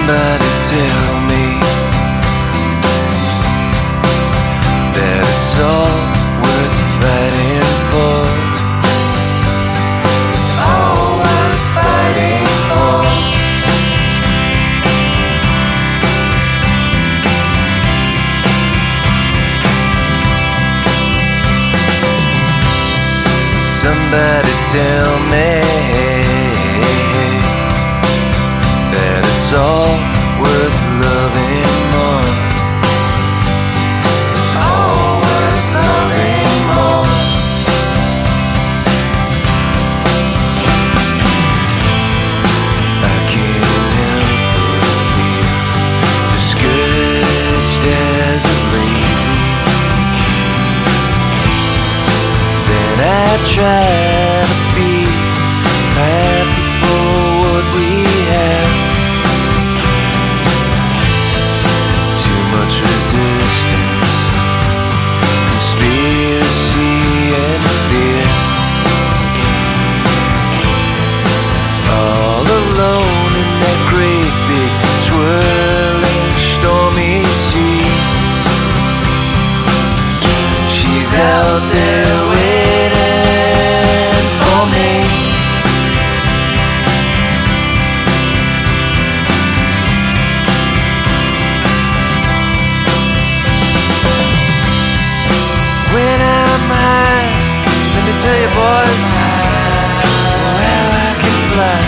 Somebody tell me that it's all worth fighting for. It's all worth fighting for. Somebody tell me that it's all worth loving more. It's all worth loving more. I can't help but feel discouraged as a leaf. Then I try to be happy for what we have. Too much resistance, conspiracy and fear. All alone in that great big swirling stormy sea. She's out there waiting for me. When I'm high, let me tell you boys how I can fly.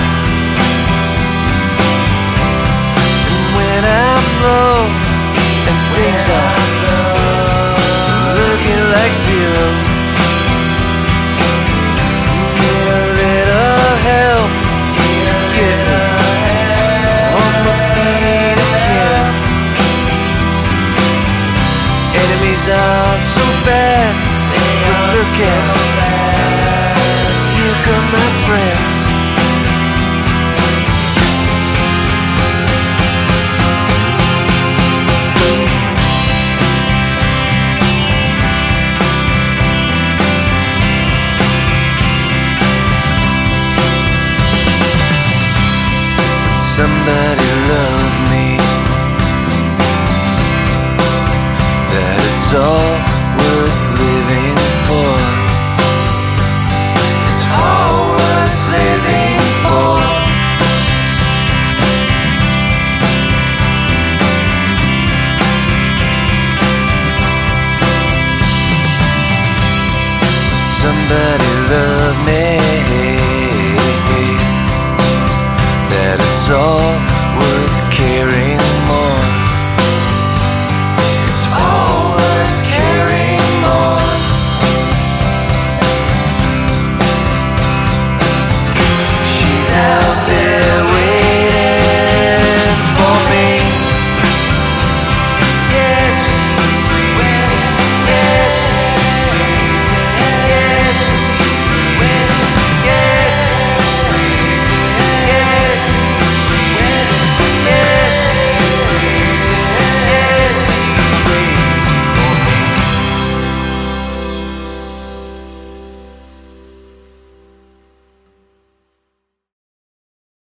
And when I'm low and things are looking like zero, need a little help to get me on my feet again. Enemies aren't so bad, but look at me. Here come my friends. Somebody love me, that it's all worth living for. It's all worth living for. Somebody love me,